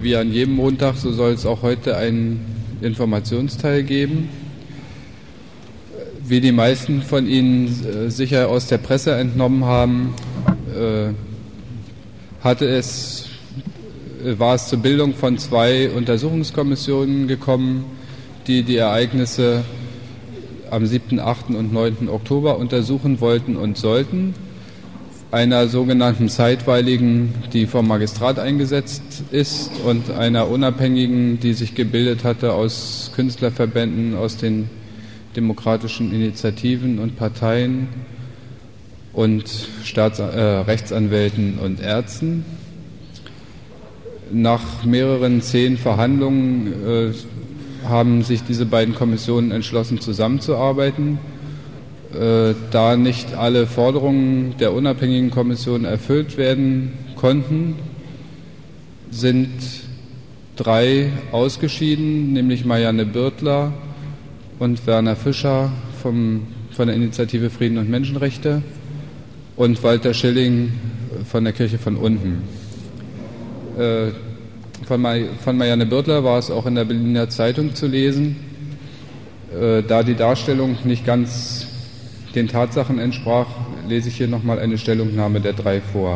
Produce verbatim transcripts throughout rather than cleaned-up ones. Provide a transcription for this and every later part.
Wie an jedem Montag, so soll es auch heute einen Informationsteil geben. Wie die meisten von Ihnen äh, sicher aus der Presse entnommen haben, äh, hatte es, äh, war es zur Bildung von zwei Untersuchungskommissionen gekommen, die die Ereignisse am siebten, achten und neunten Oktober untersuchen wollten und sollten. Einer sogenannten zeitweiligen, die vom Magistrat eingesetzt ist, und einer unabhängigen, die sich gebildet hatte aus Künstlerverbänden, aus den demokratischen Initiativen und Parteien und Staats-, äh, Rechtsanwälten und Ärzten. Nach mehreren zehn Verhandlungen äh, haben sich diese beiden Kommissionen entschlossen, zusammenzuarbeiten. Äh, da nicht alle Forderungen der unabhängigen Kommission erfüllt werden konnten, sind drei ausgeschieden, nämlich Marianne Birtler und Werner Fischer vom, von der Initiative Frieden und Menschenrechte und Walter Schilling von der Kirche von unten. Äh, von, Mar- von Marianne Birtler war es auch in der Berliner Zeitung zu lesen. Äh, da die Darstellung nicht ganz den Tatsachen entsprach, lese ich hier nochmal eine Stellungnahme der drei vor.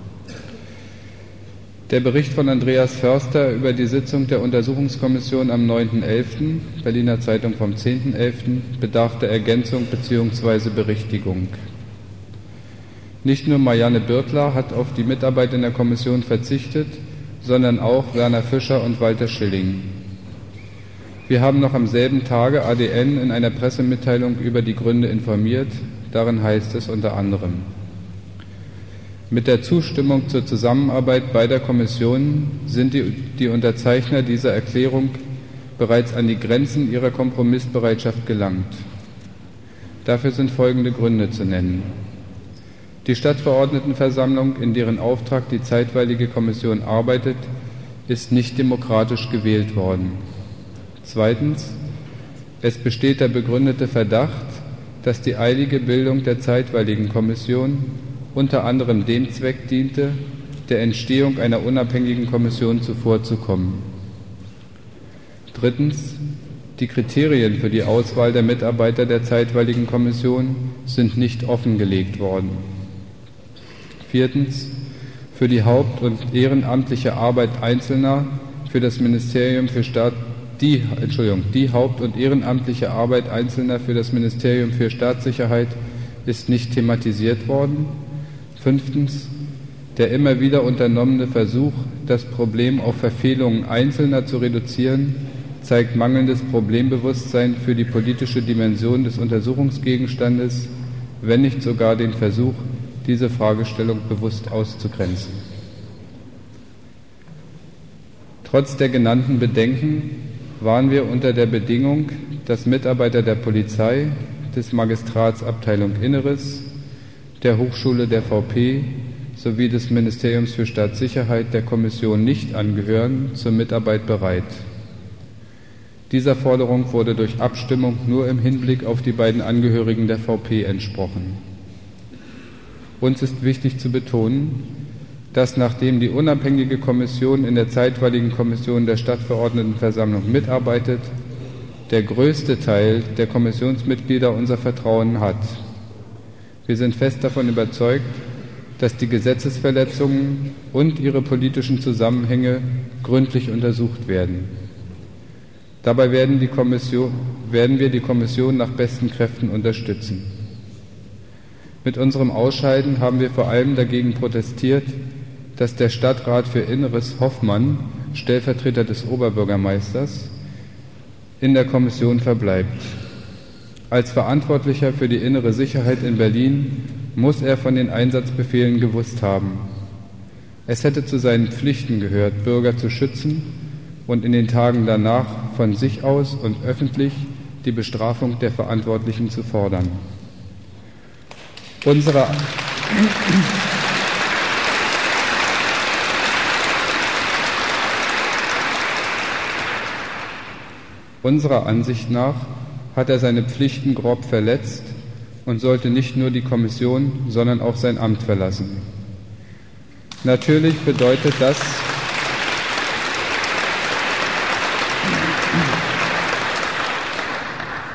Der Bericht von Andreas Förster über die Sitzung der Untersuchungskommission am neunten elften, Berliner Zeitung vom zehnten elften, bedarf der Ergänzung bzw. Berichtigung. Nicht nur Marianne Birtler hat auf die Mitarbeit in der Kommission verzichtet, sondern auch Werner Fischer und Walter Schilling. Wir haben noch am selben Tage A D N in einer Pressemitteilung über die Gründe informiert. Darin heißt es unter anderem: Mit der Zustimmung zur Zusammenarbeit beider Kommissionen sind die, die Unterzeichner dieser Erklärung bereits an die Grenzen ihrer Kompromissbereitschaft gelangt. Dafür sind folgende Gründe zu nennen. Die Stadtverordnetenversammlung, in deren Auftrag die zeitweilige Kommission arbeitet, ist nicht demokratisch gewählt worden. Zweitens, es besteht der begründete Verdacht, dass die eilige Bildung der zeitweiligen Kommission unter anderem dem Zweck diente, der Entstehung einer unabhängigen Kommission zuvorzukommen. Drittens, die Kriterien für die Auswahl der Mitarbeiter der zeitweiligen Kommission sind nicht offengelegt worden. Viertens, für die haupt- und ehrenamtliche Arbeit Einzelner für das Ministerium für Staat Die, Entschuldigung, die haupt- und ehrenamtliche Arbeit Einzelner für das Ministerium für Staatssicherheit ist nicht thematisiert worden. Fünftens, der immer wieder unternommene Versuch, das Problem auf Verfehlungen Einzelner zu reduzieren, zeigt mangelndes Problembewusstsein für die politische Dimension des Untersuchungsgegenstandes, wenn nicht sogar den Versuch, diese Fragestellung bewusst auszugrenzen. Trotz der genannten Bedenken waren wir unter der Bedingung, dass Mitarbeiter der Polizei, des Magistrats Abteilung Inneres, der Hochschule der V P sowie des Ministeriums für Staatssicherheit der Kommission nicht angehören, zur Mitarbeit bereit. Dieser Forderung wurde durch Abstimmung nur im Hinblick auf die beiden Angehörigen der V P entsprochen. Uns ist wichtig zu betonen, dass nachdem die unabhängige Kommission in der zeitweiligen Kommission der Stadtverordnetenversammlung mitarbeitet, der größte Teil der Kommissionsmitglieder unser Vertrauen hat. Wir sind fest davon überzeugt, dass die Gesetzesverletzungen und ihre politischen Zusammenhänge gründlich untersucht werden. Dabei werden, die Kommission, werden wir die Kommission nach besten Kräften unterstützen. Mit unserem Ausscheiden haben wir vor allem dagegen protestiert, dass der Stadtrat für Inneres Hoffmann, Stellvertreter des Oberbürgermeisters, in der Kommission verbleibt. Als Verantwortlicher für die innere Sicherheit in Berlin muss er von den Einsatzbefehlen gewusst haben. Es hätte zu seinen Pflichten gehört, Bürger zu schützen und in den Tagen danach von sich aus und öffentlich die Bestrafung der Verantwortlichen zu fordern. Unsere Unserer Ansicht nach hat er seine Pflichten grob verletzt und sollte nicht nur die Kommission, sondern auch sein Amt verlassen. Natürlich bedeutet das,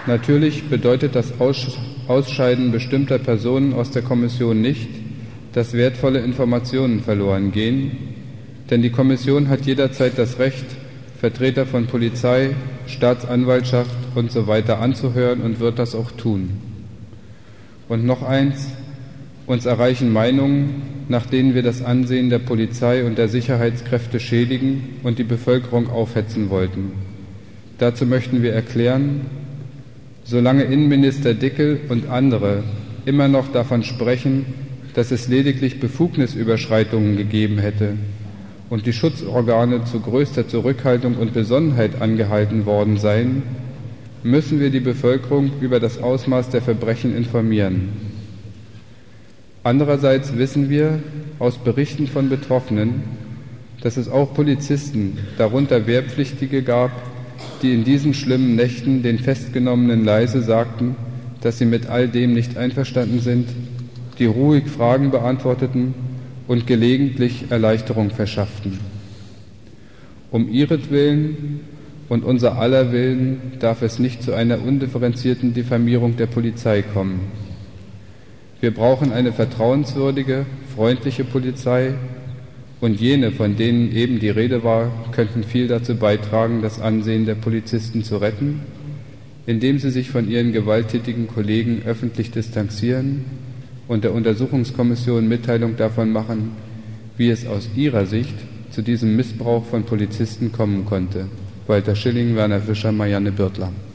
Natürlich bedeutet das Ausscheiden bestimmter Personen aus der Kommission nicht, dass wertvolle Informationen verloren gehen, denn die Kommission hat jederzeit das Recht, Vertreter von Polizei, Staatsanwaltschaft und so weiter anzuhören und wird das auch tun. Und noch eins, uns erreichen Meinungen, nach denen wir das Ansehen der Polizei und der Sicherheitskräfte schädigen und die Bevölkerung aufhetzen wollten. Dazu möchten wir erklären, solange Innenminister Dickel und andere immer noch davon sprechen, dass es lediglich Befugnisüberschreitungen gegeben hätte und die Schutzorgane zu größter Zurückhaltung und Besonnenheit angehalten worden seien, müssen wir die Bevölkerung über das Ausmaß der Verbrechen informieren. Andererseits wissen wir aus Berichten von Betroffenen, dass es auch Polizisten, darunter Wehrpflichtige, gab, die in diesen schlimmen Nächten den Festgenommenen leise sagten, dass sie mit all dem nicht einverstanden sind, die ruhig Fragen beantworteten und gelegentlich Erleichterung verschafften. Um ihretwillen und unser aller Willen darf es nicht zu einer undifferenzierten Diffamierung der Polizei kommen. Wir brauchen eine vertrauenswürdige, freundliche Polizei, und jene, von denen eben die Rede war, könnten viel dazu beitragen, das Ansehen der Polizisten zu retten, indem sie sich von ihren gewalttätigen Kollegen öffentlich distanzieren und der Untersuchungskommission Mitteilung davon machen, wie es aus ihrer Sicht zu diesem Missbrauch von Polizisten kommen konnte. Walter Schilling, Werner Fischer, Marianne Birtler.